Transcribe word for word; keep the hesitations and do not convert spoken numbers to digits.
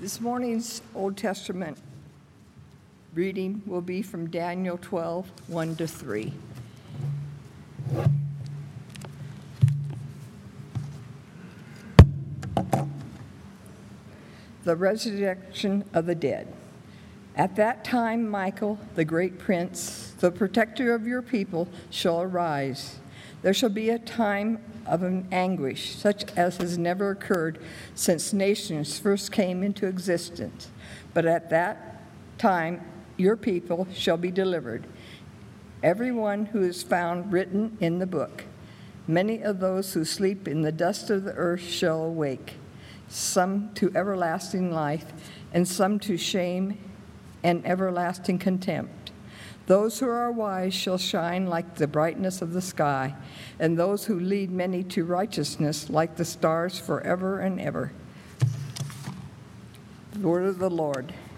This morning's Old Testament reading will be from Daniel twelve, one to three. The resurrection of the dead. At that time, Michael, the great prince, the protector of your people, shall arise. There shall be a time of an anguish, such as has never occurred since nations first came into existence. But at that time, your people shall be delivered, everyone who is found written in the book. Many of those who sleep in the dust of the earth shall awake, some to everlasting life, and some to shame and everlasting contempt. Those who are wise shall shine like the brightness of the sky, and those who lead many to righteousness like the stars forever and ever. The word of the Lord.